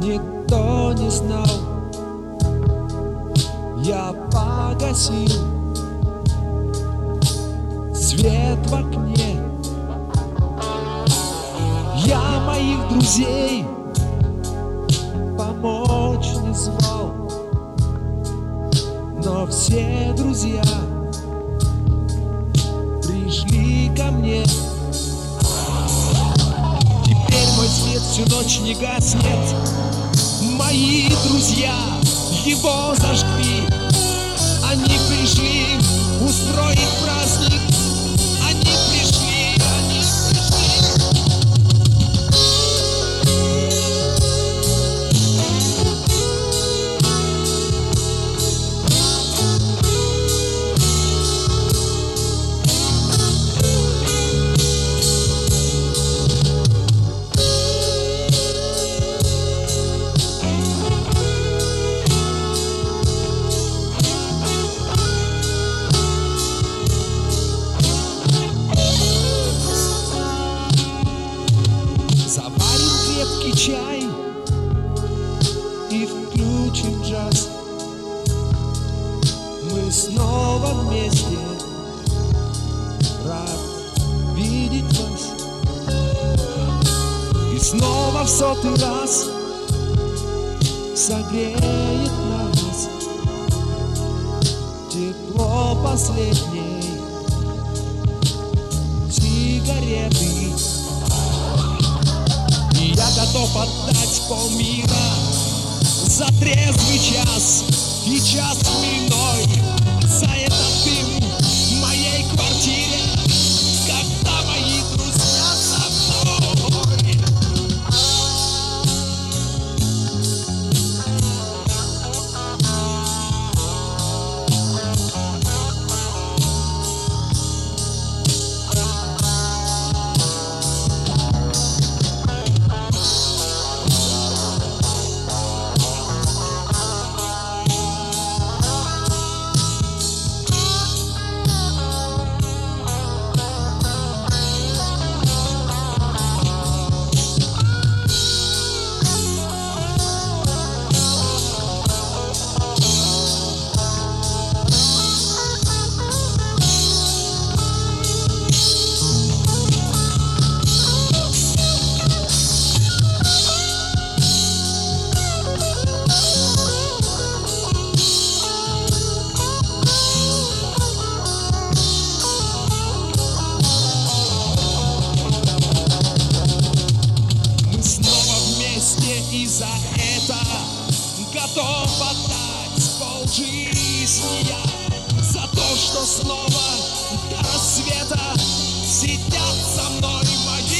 никто не знал. Я погасил свет в окне. Я моих друзей помочь не звал, но все друзья пришли ко мне. Теперь мой свет всю ночь не гаснет. Мои друзья его зажгли. Они пришли устроить праздник. Они пришли, они пришли. Чай и включим джаз. Мы снова вместе, рад видеть вас. И снова в 100-й раз согреет нас тепло последней сигареты. Я готов отдать полмира за трезвый час и час хмельной, за этот дым в моей квартире, когда мои друзья со мной. И за это готов отдать полжизни я, за то, что снова до рассвета сидят со мной мои